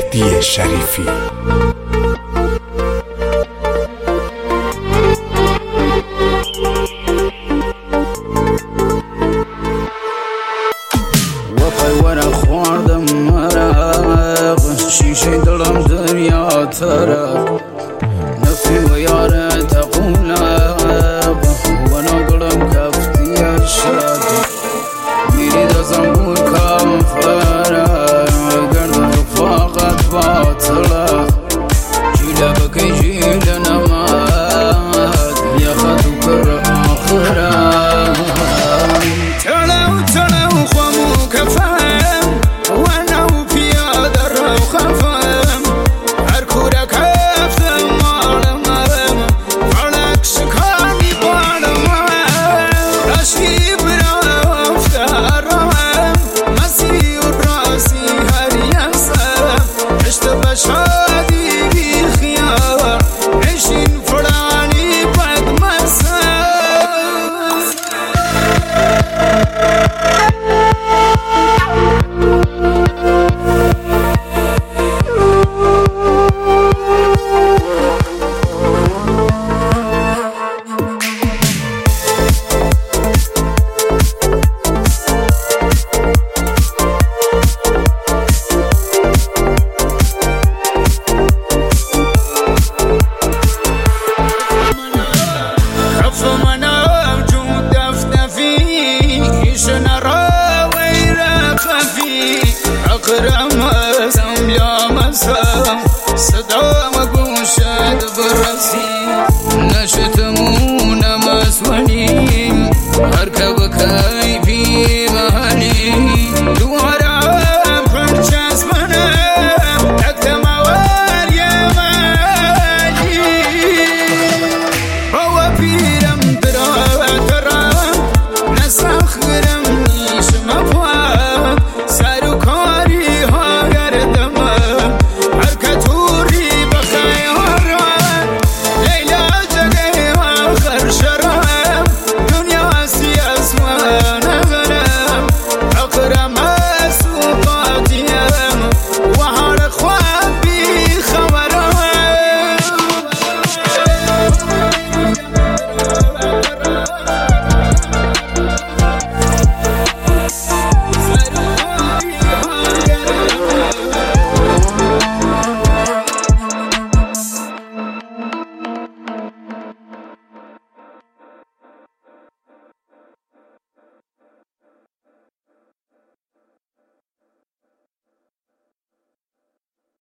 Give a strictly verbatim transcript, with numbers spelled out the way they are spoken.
مهدی شریفی. وەرە خواردم مەرەق شیشەی دڵم دنیا تەرەق نەفی و یارەتە قوڵەق وەنەگڵم کەفتیە شەق میری دەزەم بوو کام فەرە گەردە فاقەت باتڵە جیلە بەکەی جیلە نەمات یەخەت و کڕ ئاخرە تەلە و تەلە و خۆم و کەفەم وەنە و پیادە ڕەو خەفەم هەر کوورە کەفتم ماڵەمەم فەڵەک شکامی باڵەمە ڕەشی براوەفتە ڕەوەم مەسی و ڕاستی هەر یەکسەم هشتە بە شادی بیخیاوە عیشین فڕانی بەدمەسە أقرمسم يا مسام صدام قوشد برسي نشتمون مسوني أركب كيفي